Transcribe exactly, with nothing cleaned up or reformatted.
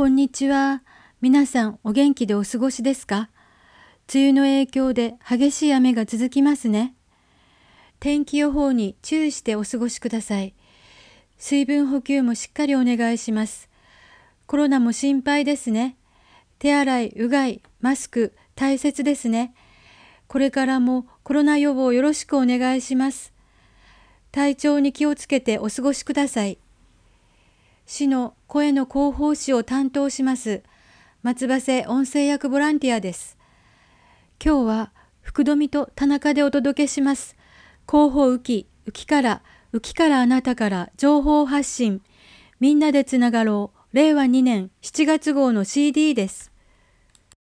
こんにちは。皆さんお元気でお過ごしですか？梅雨の影響で激しい雨が続きますね。天気予報に注意してお過ごしください。水分補給もしっかりお願いします。コロナも心配ですね。手洗い、うがい、マスク大切ですね。これからもコロナ予防よろしくお願いします。体調に気をつけてお過ごしください。市の声の広報誌を担当します松葉瀬音声役ボランティアです。今日は福富と田中でお届けします。広報浮き、浮きから、浮きからあなたから情報発信。みんなでつながろう。れいわにねんしちがつ号の シーディー です。